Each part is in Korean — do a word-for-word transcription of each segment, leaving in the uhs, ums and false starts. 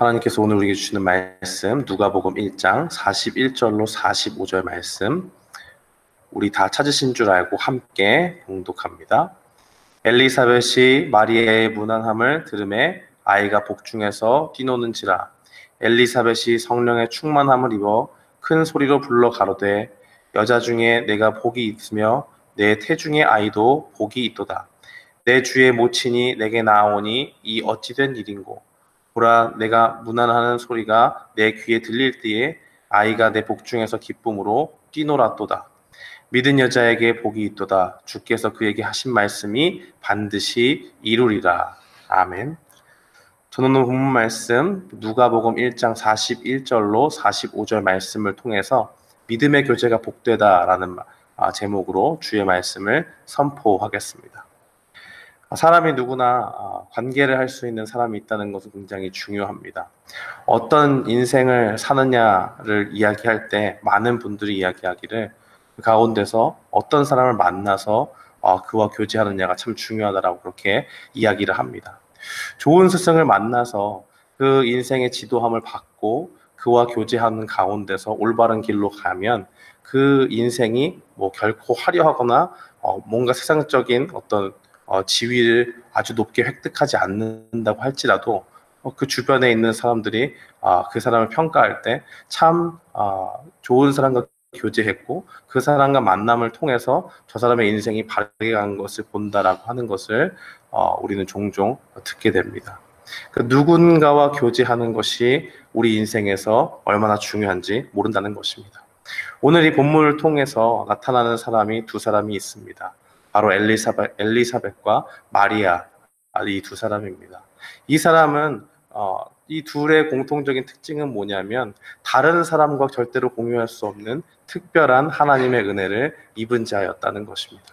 하나님께서 오늘 우리에게 주시는 말씀 누가복음 일 장 사십일 절로 사십오 절 말씀, 우리 다 찾으신 줄 알고 함께 봉독합니다. 엘리사벳이 마리아의 무난함을 들음에 아이가 복중에서 뛰노는지라. 엘리사벳이 성령의 충만함을 입어 큰 소리로 불러 가로되 여자 중에 내가 복이 있으며 내 태중의 아이도 복이 있도다. 내 주의 모친이 내게 나오니 이 어찌 된 일인고. 보라, 내가 무난하는 소리가 내 귀에 들릴 때에 아이가 내 복중에서 기쁨으로 뛰놀았도다. 믿은 여자에게 복이 있도다. 주께서 그에게 하신 말씀이 반드시 이루리라. 아멘. 저는 오늘 본문 말씀 누가복음 일 장 사십일 절로 사십오 절 말씀을 통해서 믿음의 교제가 복되다라는 제목으로 주의 말씀을 선포하겠습니다. 사람이 누구나 관계를 할 수 있는 사람이 있다는 것은 굉장히 중요합니다. 어떤 인생을 사느냐를 이야기할 때 많은 분들이 이야기하기를 그 가운데서 어떤 사람을 만나서 그와 교제하느냐가 참 중요하다라고 그렇게 이야기를 합니다. 좋은 스승을 만나서 그 인생의 지도함을 받고 그와 교제하는 가운데서 올바른 길로 가면 그 인생이 뭐 결코 화려하거나 뭔가 세상적인 어떤 어, 지위를 아주 높게 획득하지 않는다고 할지라도 어, 그 주변에 있는 사람들이 어, 그 사람을 평가할 때 참 어, 좋은 사람과 교제했고 그 사람과 만남을 통해서 저 사람의 인생이 바르게 간 것을 본다라고 하는 것을 어, 우리는 종종 듣게 됩니다. 그 누군가와 교제하는 것이 우리 인생에서 얼마나 중요한지 모른다는 것입니다. 오늘 이 본문을 통해서 나타나는 사람이 두 사람이 있습니다. 바로 엘리사벳, 엘리사벳과 마리아, 이 두 사람입니다. 이 사람은 어, 이 둘의 공통적인 특징은 뭐냐면 다른 사람과 절대로 공유할 수 없는 특별한 하나님의 은혜를 입은 자였다는 것입니다.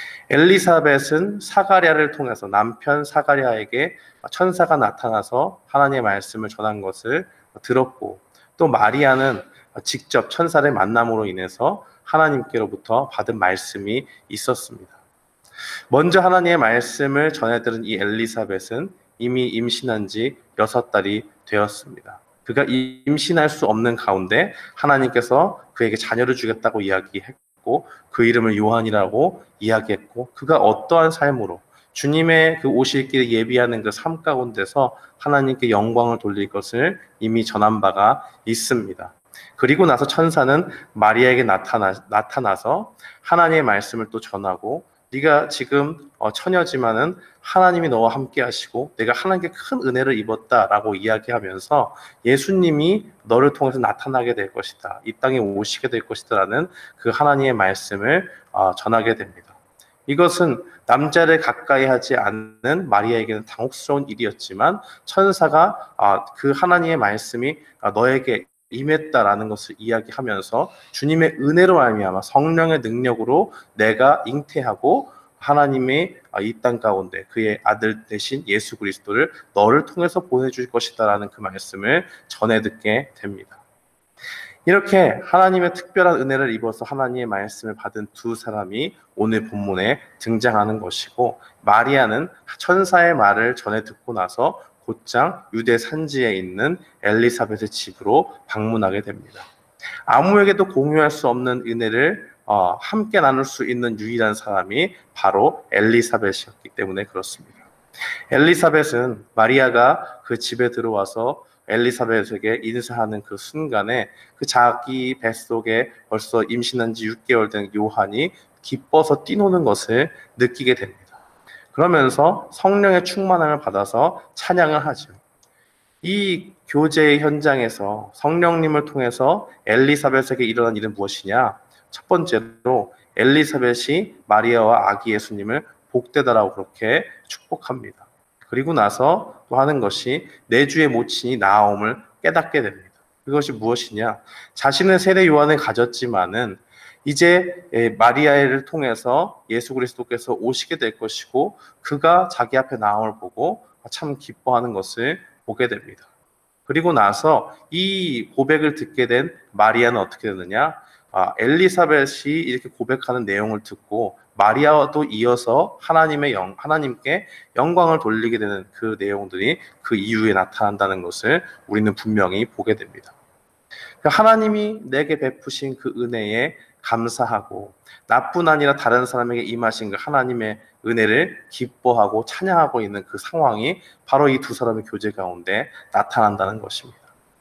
엘리사벳은 사가랴를 통해서 남편 사가랴에게 천사가 나타나서 하나님의 말씀을 전한 것을 들었고, 또 마리아는 직접 천사를 만남으로 인해서 하나님께로부터 받은 말씀이 있었습니다. 먼저 하나님의 말씀을 전해들은 이 엘리사벳은 이미 임신한 지 여섯 달이 되었습니다. 그가 임신할 수 없는 가운데 하나님께서 그에게 자녀를 주겠다고 이야기했고 그 이름을 요한이라고 이야기했고, 그가 어떠한 삶으로 주님의 그 오실 길을 예비하는 그 삶 가운데서 하나님께 영광을 돌릴 것을 이미 전한 바가 있습니다. 그리고 나서 천사는 마리아에게 나타나, 나타나서 하나님의 말씀을 또 전하고, 네가 지금 처녀지만은 하나님이 너와 함께 하시고 내가 하나님께 큰 은혜를 입었다라고 이야기하면서 예수님이 너를 통해서 나타나게 될 것이다, 이 땅에 오시게 될 것이다 라는 그 하나님의 말씀을 전하게 됩니다. 이것은 남자를 가까이 하지 않는 마리아에게는 당혹스러운 일이었지만 천사가 그 하나님의 말씀이 너에게 임했다라는 것을 이야기하면서 주님의 은혜로 말미암아 성령의 능력으로 내가 잉태하고 하나님의 이 땅 가운데 그의 아들 되신 예수 그리스도를 너를 통해서 보내줄 것이다라는 그 말씀을 전해 듣게 됩니다. 이렇게 하나님의 특별한 은혜를 입어서 하나님의 말씀을 받은 두 사람이 오늘 본문에 등장하는 것이고, 마리아는 천사의 말을 전해 듣고 나서 곧장 유대 산지에 있는 엘리사벳의 집으로 방문하게 됩니다. 아무에게도 공유할 수 없는 은혜를 어, 함께 나눌 수 있는 유일한 사람이 바로 엘리사벳이었기 때문에 그렇습니다. 엘리사벳은 마리아가 그 집에 들어와서 엘리사벳에게 인사하는 그 순간에 그 자기 뱃속에 벌써 임신한 지 육 개월 된 요한이 기뻐서 뛰노는 것을 느끼게 됩니다. 그러면서 성령의 충만함을 받아서 찬양을 하죠. 이 교제의 현장에서 성령님을 통해서 엘리사벳에게 일어난 일은 무엇이냐? 첫 번째로 엘리사벳이 마리아와 아기 예수님을 복되다라고 그렇게 축복합니다. 그리고 나서 또 하는 것이 내 주의 모친이 나옴을 깨닫게 됩니다. 그것이 무엇이냐? 자신은 세례 요한을 가졌지만은 이제 마리아를 통해서 예수 그리스도께서 오시게 될 것이고 그가 자기 앞에 나옴을 보고 참 기뻐하는 것을 보게 됩니다. 그리고 나서 이 고백을 듣게 된 마리아는 어떻게 되느냐? 아, 엘리사벳이 이렇게 고백하는 내용을 듣고 마리아도 이어서 하나님의 영, 하나님께 영광을 돌리게 되는 그 내용들이 그 이후에 나타난다는 것을 우리는 분명히 보게 됩니다. 하나님이 내게 베푸신 그 은혜에 감사하고 나뿐 아니라 다른 사람에게 임하신 그 하나님의 은혜를 기뻐하고 찬양하고 있는 그 상황이 바로 이 두 사람의 교제 가운데 나타난다는 것입니다.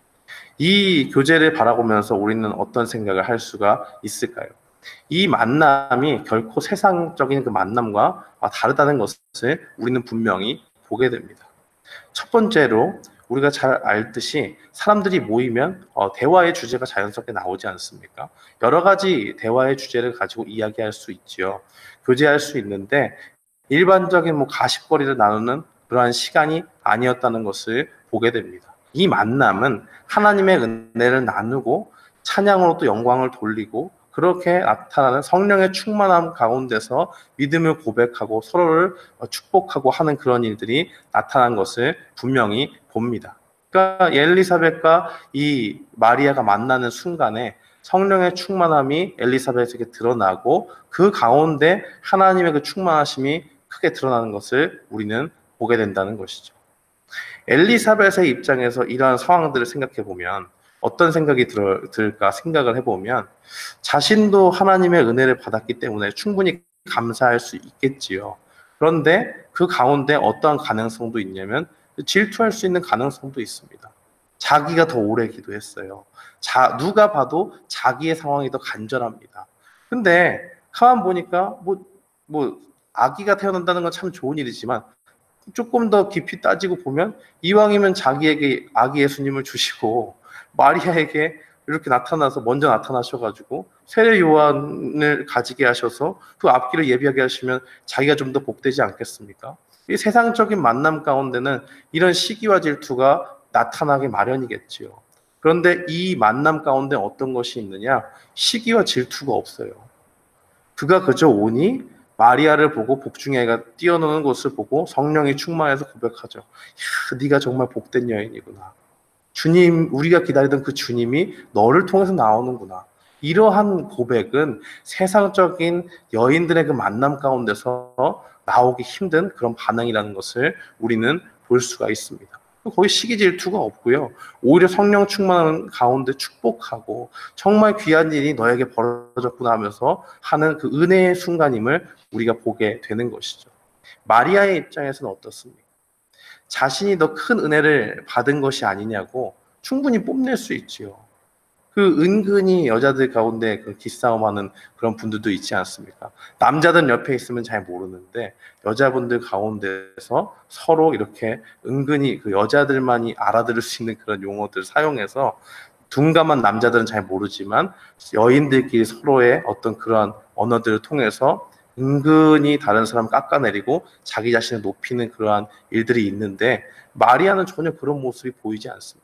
이 교제를 바라보면서 우리는 어떤 생각을 할 수가 있을까요? 이 만남이 결코 세상적인 그 만남과 다르다는 것을 우리는 분명히 보게 됩니다. 첫 번째로 우리가 잘 알듯이 사람들이 모이면 어, 대화의 주제가 자연스럽게 나오지 않습니까? 여러 가지 대화의 주제를 가지고 이야기할 수 있지요. 교제할 수 있는데 일반적인 뭐 가십거리를 나누는 그러한 시간이 아니었다는 것을 보게 됩니다. 이 만남은 하나님의 은혜를 나누고 찬양으로 또 영광을 돌리고 그렇게 나타나는 성령의 충만함 가운데서 믿음을 고백하고 서로를 축복하고 하는 그런 일들이 나타난 것을 분명히 봅니다. 그러니까 엘리사벳과 이 마리아가 만나는 순간에 성령의 충만함이 엘리사벳에게 드러나고 그 가운데 하나님의 그 충만하심이 크게 드러나는 것을 우리는 보게 된다는 것이죠. 엘리사벳의 입장에서 이러한 상황들을 생각해 보면 어떤 생각이 들, 들까 생각을 해보면 자신도 하나님의 은혜를 받았기 때문에 충분히 감사할 수 있겠지요. 그런데 그 가운데 어떠한 가능성도 있냐면 질투할 수 있는 가능성도 있습니다. 자기가 더 오래 기도했어요. 자, 누가 봐도 자기의 상황이 더 간절합니다. 근데 가만 보니까 뭐, 뭐 아기가 태어난다는 건 참 좋은 일이지만 조금 더 깊이 따지고 보면 이왕이면 자기에게 아기 예수님을 주시고 마리아에게 이렇게 나타나서 먼저 나타나셔가지고 세례 요한을 가지게 하셔서 그 앞길을 예비하게 하시면 자기가 좀 더 복되지 않겠습니까? 이 세상적인 만남 가운데는 이런 시기와 질투가 나타나기 마련이겠지요. 그런데 이 만남 가운데 어떤 것이 있느냐? 시기와 질투가 없어요. 그가 그저 오니 마리아를 보고 복중의 아이가 뛰어노는 것을 보고 성령이 충만해서 고백하죠. 야, 네가 정말 복된 여인이구나. 주님, 우리가 기다리던 그 주님이 너를 통해서 나오는구나. 이러한 고백은 세상적인 여인들의 그 만남 가운데서 나오기 힘든 그런 반응이라는 것을 우리는 볼 수가 있습니다. 거의 시기 질투가 없고요. 오히려 성령 충만한 가운데 축복하고 정말 귀한 일이 너에게 벌어졌구나 하면서 하는 그 은혜의 순간임을 우리가 보게 되는 것이죠. 마리아의 입장에서는 어떻습니까? 자신이 더 큰 은혜를 받은 것이 아니냐고 충분히 뽐낼 수 있지요. 그 은근히 여자들 가운데 그 기싸움하는 그런 분들도 있지 않습니까? 남자들 옆에 있으면 잘 모르는데 여자분들 가운데서 서로 이렇게 은근히 그 여자들만이 알아들을 수 있는 그런 용어들을 사용해서 둔감한 남자들은 잘 모르지만 여인들끼리 서로의 어떤 그런 언어들을 통해서 은근히 다른 사람을 깎아내리고 자기 자신을 높이는 그러한 일들이 있는데 마리아는 전혀 그런 모습이 보이지 않습니다.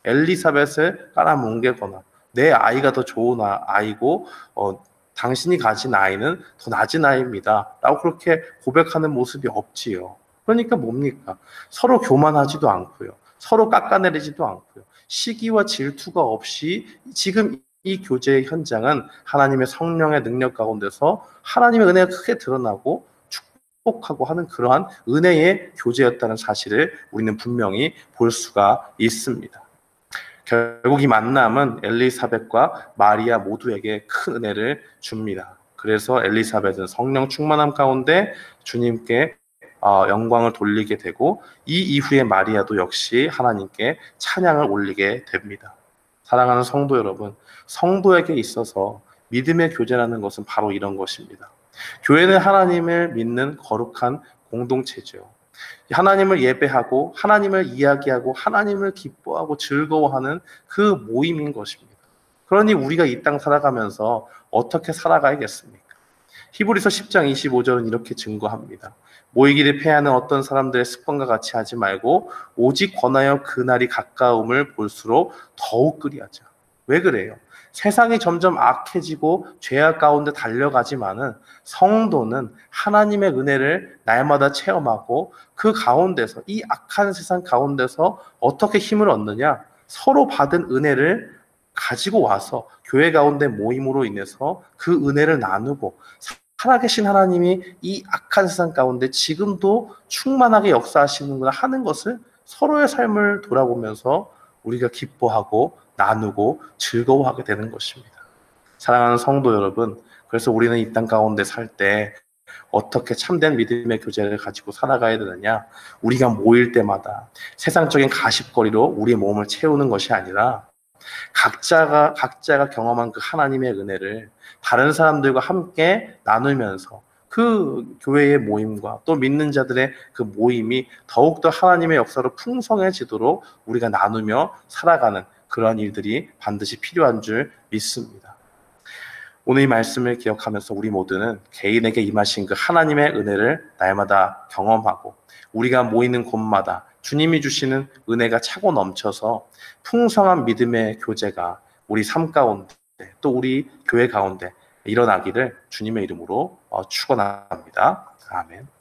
엘리사벳을 깔아뭉개거나 내 아이가 더 좋은 아이고 어, 당신이 가진 아이는 더 낮은 아이입니다 라고 그렇게 고백하는 모습이 없지요. 그러니까 뭡니까? 서로 교만하지도 않고요. 서로 깎아내리지도 않고요. 시기와 질투가 없이 지금 이 교제의 현장은 하나님의 성령의 능력 가운데서 하나님의 은혜가 크게 드러나고 축복하고 하는 그러한 은혜의 교제였다는 사실을 우리는 분명히 볼 수가 있습니다. 결국 이 만남은 엘리사벳과 마리아 모두에게 큰 은혜를 줍니다. 그래서 엘리사벳은 성령 충만함 가운데 주님께 영광을 돌리게 되고 이 이후에 마리아도 역시 하나님께 찬양을 올리게 됩니다. 사랑하는 성도 여러분, 성도에게 있어서 믿음의 교제라는 것은 바로 이런 것입니다. 교회는 하나님을 믿는 거룩한 공동체죠. 하나님을 예배하고 하나님을 이야기하고 하나님을 기뻐하고 즐거워하는 그 모임인 것입니다. 그러니 우리가 이 땅 살아가면서 어떻게 살아가야겠습니까? 히브리서 십 장 이십오 절은 이렇게 증거합니다. 모이기를 패하는 어떤 사람들의 습관과 같이 하지 말고 오직 권하여 그날이 가까움을 볼수록 더욱 그리하자. 왜 그래요? 세상이 점점 악해지고 죄악 가운데 달려가지만은 성도는 하나님의 은혜를 날마다 체험하고 그 가운데서 이 악한 세상 가운데서 어떻게 힘을 얻느냐? 서로 받은 은혜를 가지고 와서 교회 가운데 모임으로 인해서 그 은혜를 나누고 살아계신 하나님이 이 악한 세상 가운데 지금도 충만하게 역사하시는구나 하는 것을 서로의 삶을 돌아보면서 우리가 기뻐하고 나누고 즐거워하게 되는 것입니다. 사랑하는 성도 여러분, 그래서 우리는 이 땅 가운데 살 때 어떻게 참된 믿음의 교제를 가지고 살아가야 되느냐? 우리가 모일 때마다 세상적인 가십거리로 우리의 몸을 채우는 것이 아니라 각자가 각자가 경험한 그 하나님의 은혜를 다른 사람들과 함께 나누면서 그 교회의 모임과 또 믿는 자들의 그 모임이 더욱더 하나님의 역사로 풍성해지도록 우리가 나누며 살아가는 그런 일들이 반드시 필요한 줄 믿습니다. 오늘 이 말씀을 기억하면서 우리 모두는 개인에게 임하신 그 하나님의 은혜를 날마다 경험하고 우리가 모이는 곳마다 주님이 주시는 은혜가 차고 넘쳐서 풍성한 믿음의 교제가 우리 삶 가운데 또 우리 교회 가운데 일어나기를 주님의 이름으로 축원합니다. 아멘.